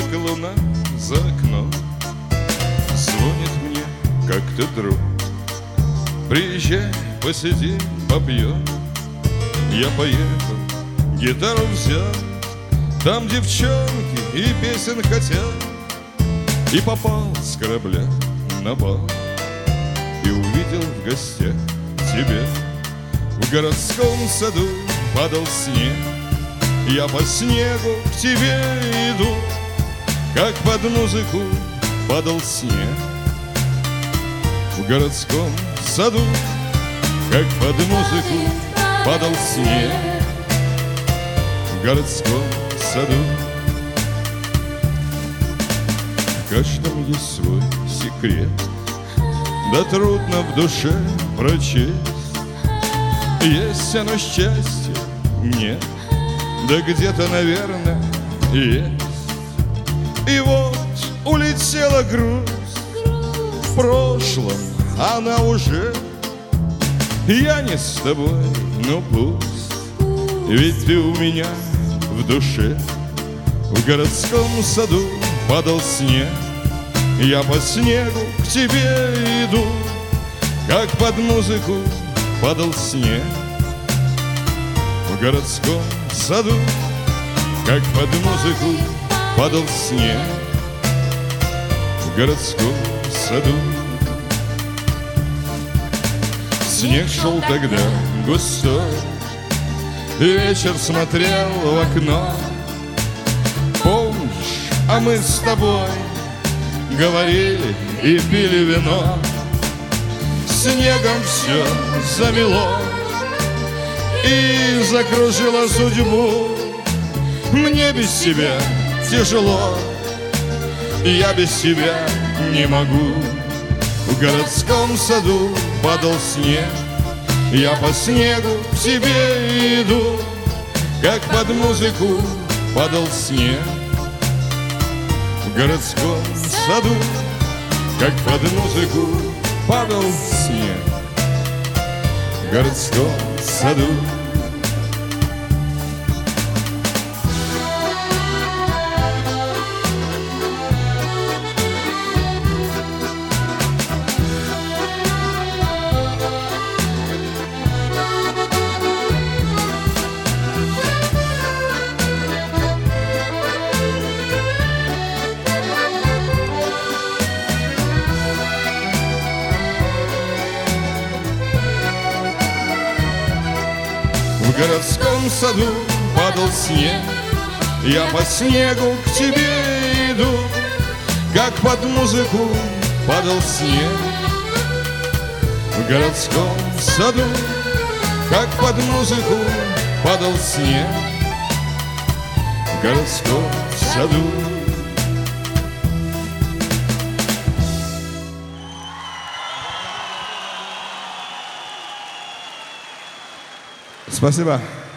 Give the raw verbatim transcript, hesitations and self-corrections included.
как луна за окном. Звонит мне как-то друг: приезжай, посидим, попьем. Я поехал, гитару взял, там девчонки и песен хотят. И попал с корабля на бал, и увидел в гостях тебя. В городском саду падал снег, я по снегу к тебе иду, как под музыку падал снег. В городском саду, как под музыку падал снег. В городском саду. В каждом есть свой секрет, да трудно в душе прочесть. Есть оно счастье? Нет. Да где-то, наверное, есть. И вот улетела грусть, в прошлом она уже. Я не с тобой, ну пусть, ведь ты у меня в душе. В городском саду падал снег, я по снегу к тебе иду, как под музыку падал снег. В городском саду, как под музыку падал снег. В городском саду. Снег шел тогда густой, вечер смотрел в окно. Помнишь, а мы с тобой говорили и пили вино. Снегом все замело и закружило судьбу. Мне без тебя тяжело, я без тебя не могу. В городском саду падал снег, я по снегу к тебе иду, как под музыку падал снег. В городском саду, как под музыку падал снег. В городском саду. В городском саду падал снег, я по снегу к тебе иду, как под музыку падал снег. В городском саду, как под музыку падал снег. В городском саду. Спасибо.